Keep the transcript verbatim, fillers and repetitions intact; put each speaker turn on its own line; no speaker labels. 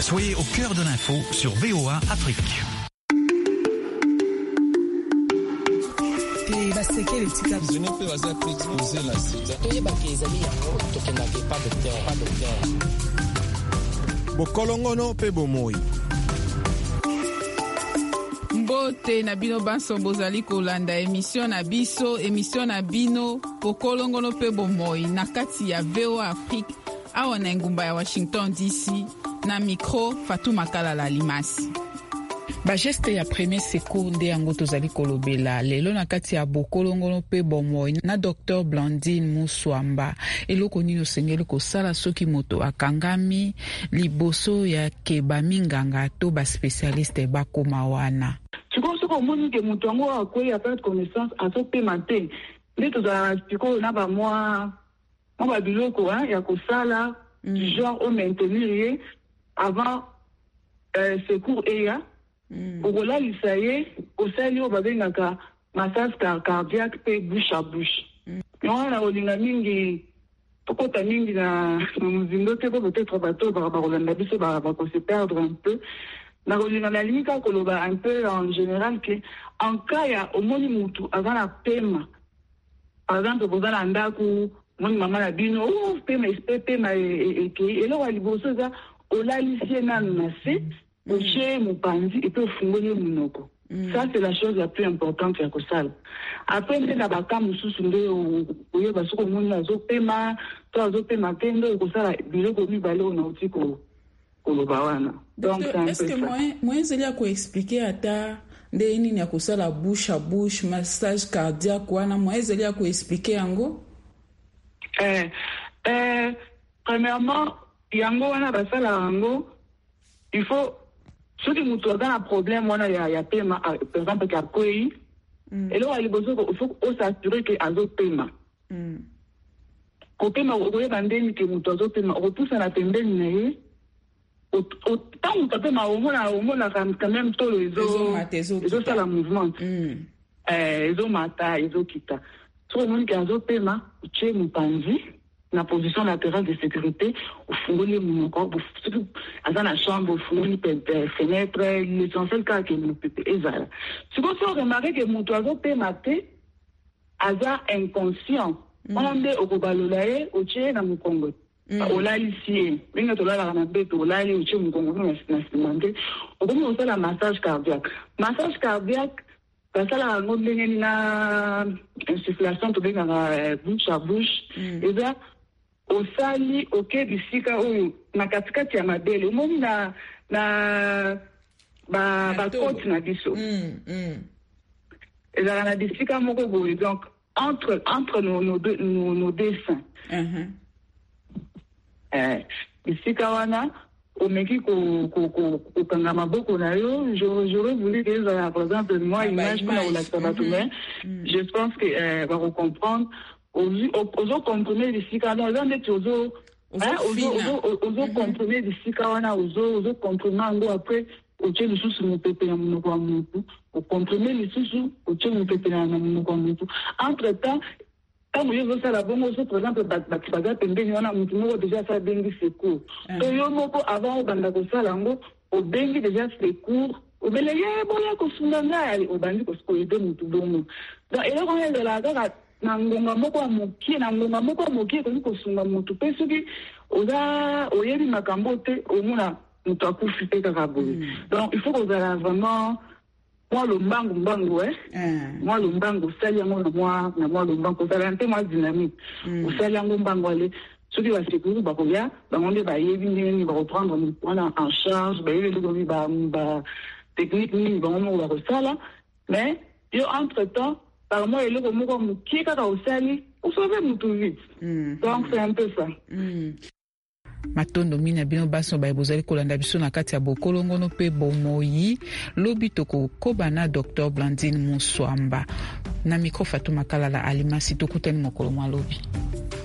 Soyez au cœur de l'info sur V O A Afrique.
Bokolongono pe bomoi.
Mbote na bino banso bozali kolanda émission na biso émission na bino bokolongono pe bomoi na kati ya V O A Afrique awa na ngumba ya Washington D C na micro Fatou Makala Alimasi. Ba geste ya premier secours nde yango tozali kolobela lelo na kati ya bokolongono pe bomoi na docteur Blandine Muswamba. Eloko nini osengeli kosala soki moto akangami liboso ya keba minganga to ba spécialiste bakoma wana.
Siko soko moni ke moto ngo akoyi a perdre connaissance aso pe matin. Nde tozala siko na ba moi mo ba biloko hein ya kosala du genre au maintenir avant euh, secours eya. Mm. Ogola lisaye osali o babengaka massage cardiaque pe bouche à bouche. Mm. Yona olinga mingi tokota mingi na muzindo te ko peut-être bato ba ba rolanda biso ba ba ko se perdre un peu. Na olinga na limika koloba un peu en général que en cas ya omoni mutu avant pema. Par exemple bozala ndaku moni mama na bino oh pema pema e e elo wa liboso za olalisie na nase. Oche mupanzi et puis fungoli munoko. Ça c'est la chose la plus importante ya kosala. Après nde na baka mususu nde oyo basoko moni azo pema, to azo pema kendo kosala biloko mibale na utiko koloba wana. Donc
est-ce que moi moi zelia ko expliquer ata nde nini ya kosala bouche à bouche, massage cardiaque wana moi zelia ko expliquer yango?
Eh eh premièrement yango wana basala yango il faut ceux qui nous ont un problème, on a y a paiement, par exemple, qui a payé. Et là, il faut s'assurer qu'il y a un paiement. Au paiement, on va vendre que nous avons paiement. On repousse à la tendance. Autant que paiement, on a au moins quand même tous les autres, les autres ça la mouvement. Les autres mata, les autres kita. Tout le monde qui a un paiement, tu es mon panzi. Na position latérale de sécurité, au fond de mon corps, dans la chambre, au fond de fenêtre, l'essentiel cas que nous peut ezala. Si vous remarquez que mon oiseau peut mater, hasard inconscient, on a dit au Kobalolae, au Tché, dans mon Congo. Au Lalicie, bien que la bête, au Lali, au Tché, mon Congo, n'a demandé, au moment où la massage cardiaque. Massage cardiaque, ça la mode na insufflation to bien na bouche à bouche. Et là, au sali ok bisika oyo na katikati ya mabele moni na na ba ba côte na biso mm mm et là na bisika moko boye donc entre entre nos nos deux nos, nos deux seins mhm eh bisika wana omeki ko ko ko kanga maboko na yo j'aurais voulu que ça par exemple moi image pour la sabatoume je pense que euh, va comprendre ozo comprendre d'ici quand on est toujours hein ozo ozo comprendre d'ici quand on a ozo ozo comprendre ngo après o tshelu susu mo pepe ya munoko wa mutu o comprendre le susu o tshelu mo pepe ya munoko wa mutu entre temps quand vous avez ça la bonne aussi par exemple bati baza pembeni wana mutu moko déjà ça bengi secours to yo moko avant banda ko sala ngo o bengi déjà secours o beleye boya ko sunga ngai o bandi ko ko yede mutu bongo donc et là on est de la gare na ngonga moko mokie na ngonga moko mokie ko ko sunga mutu pe soki oza oyebi makambo te omuna mutu akufi pe kaka boye donc il faut qu'on a vraiment moi le mbangu mbangu ouais moi le mbangu sali yango na moi na moi le mbangu ça un peu moins dynamique o sali yango mbangu ale soki ba sekuru ba koya ba monde ba yebi ni ba reprendre on en charge ba yebi ko ba ba technique ni ba on va resala mais yo entre temps par moi il est comme comme qui est au sali on sauve mutu vite donc c'est un peu ça
matondo mina bino baso ba bozali kolanda biso na kati ya bokolongono pe bomoyi lobi toko kobana docteur Blandine Muswamba na micro Fatou Makala Alimasi tokutani mokolo mwa lobi.